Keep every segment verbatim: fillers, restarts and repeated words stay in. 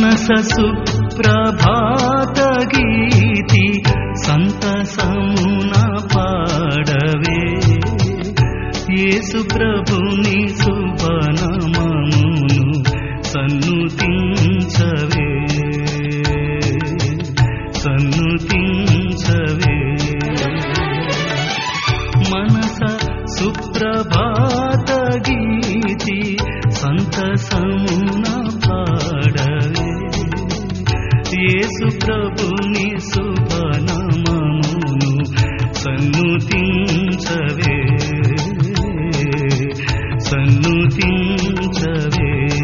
మనస సుప్రభాత గీతి సంతసమున పాడవే యేసు ప్రభుని శుభనామమును సన్నుతించవే సన్నుతించవే మనస సుప్రభాత గీతి సంతసమున పాడవే యేసు ప్రభుని శుభనామమును సన్నుతించవే సన్నుతించవే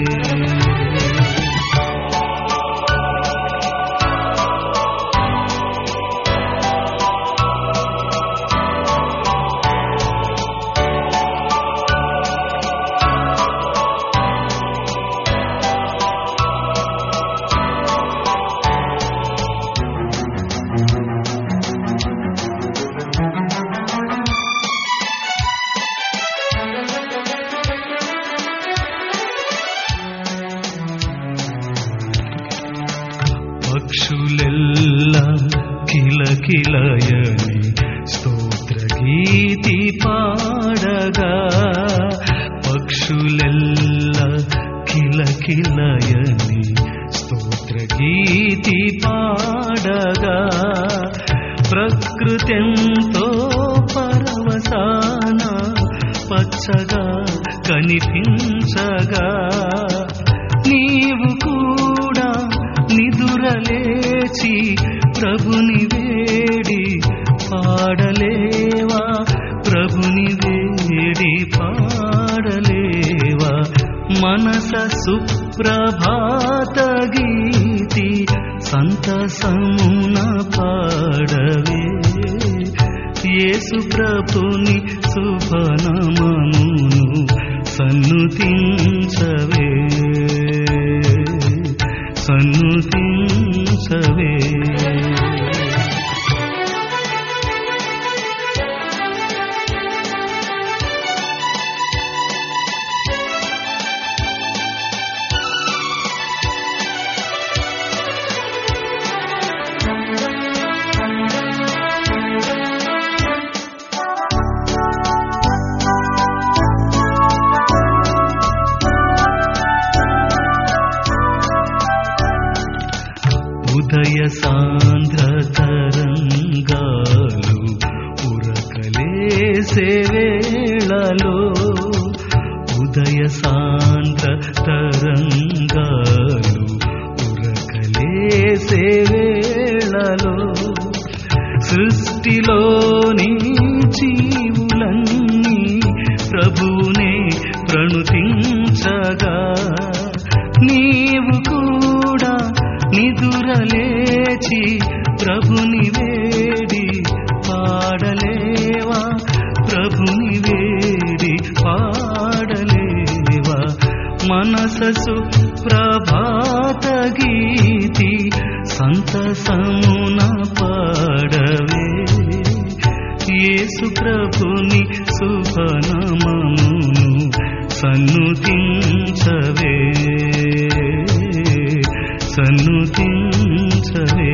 పక్షులెల్ల కిలకిలయని స్తోత్రగీతి పాడగా పక్షులెల్ల కిలకిలయని స్తోత్రగీతి పాడగా ప్రకృతెంతో పరవశాన పచ్చగా కనిపించగా నీవు కూడా నిదురలేచి ప్రభుని వేడి పాడలేవా ప్రభుని వేడి పాడలేవా మనస సుప్రభాత గీతి సంతసమున పాడవే యేసు ప్రభుని శుభనామమును సన్నుతించవే సన్నుతించవే ఉదయ సాంద్ర తరంగాలు ఉరకలేసే వేళలో ఉదయ సాంద్ర తరంగాలు ఉరకలేసే వేళలో సృష్టిలోని జీవులన్నీ ప్రభువునే ప్రణుతించగా నీవు కూడా నిదురలేచి ప్రభుని వేడి పాడలేవా ప్రభుని వేడి పాడలేవా మనస సుప్రభాత గీతి సంతసమున పాడవే యేసు ప్రభుని శుభనామమును సన్నుతించవే సన్నుతించవే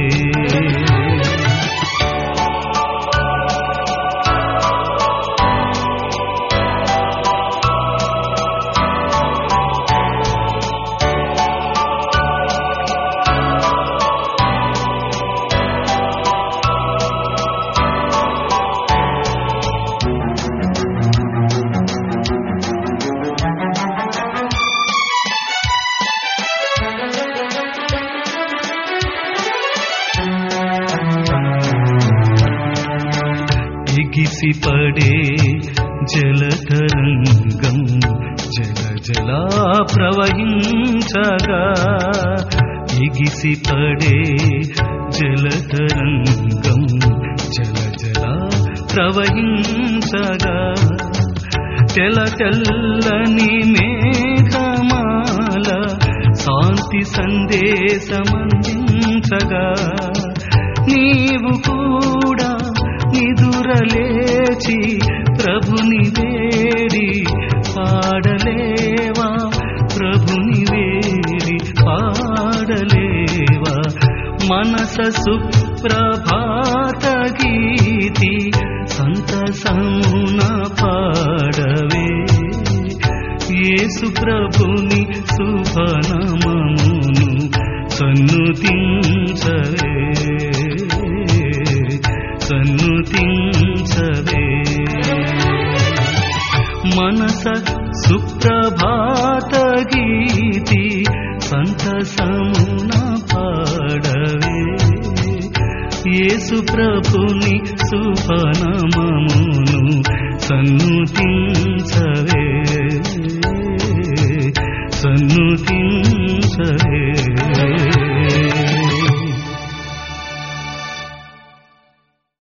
ఎగిసిపడే జలతరంగం జల జలా ప్రవహించగా ఎగిసిపడే జలతరంగం జల జలా ప్రవహించగా తెల తెల్లని మేఘమాల శాంతి సందేశమందించగా నీవు కూడా నిదురలేచి ప్రభుని వేడి పాడలేవా ప్రభుని వేడి పాడలే మనస సుప్రభాత గీతి సంతసమున పాడవే యేసు ప్రభుని శుభనామమును సన్నుతించవే సన్నుతించవే మనస సుప్రభాత గీతి సంతసమున పాడవే యేసు ప్రభుని శుభనామమును సన్నుతించవే సన్నుతించవే